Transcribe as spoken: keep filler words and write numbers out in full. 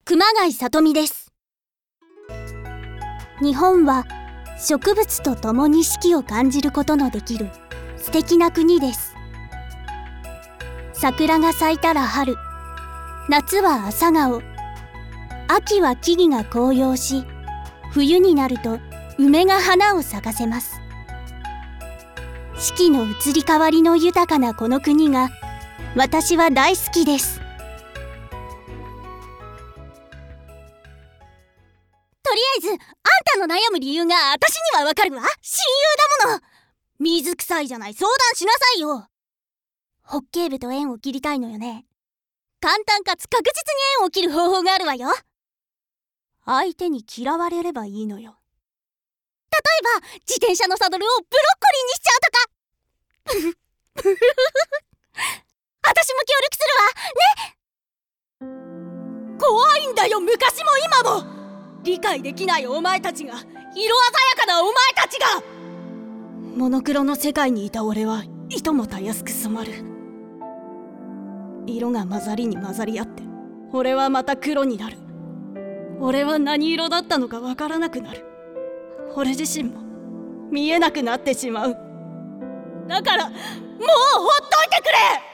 熊谷さとみです。日本は植物と共に四季を感じることのできる素敵な国です。桜が咲いたら春、夏は朝顔、秋は木々が紅葉し、冬になると梅が花を咲かせます。四季の移り変わりの豊かなこの国が私は大好きです。とりあえずあんたの悩む理由が私にはわかるわ。親友だもの。水臭いじゃない、相談しなさいよ。ホッケー部と縁を切りたいのよね。簡単かつ確実に縁を切る方法があるわよ。相手に嫌われればいいのよ。例えば自転車のサドルをブロッコリーにしちゃうとか私も協力するわね。怖いんだよ、昔も今も。理解できないお前たちが、色鮮やかなお前たちが。モノクロの世界にいた俺はいともたやすく染まる。色が混ざりに混ざり合って俺はまた黒になる。俺は何色だったのかわからなくなる。俺自身も見えなくなってしまう。だからもうほっといてくれ。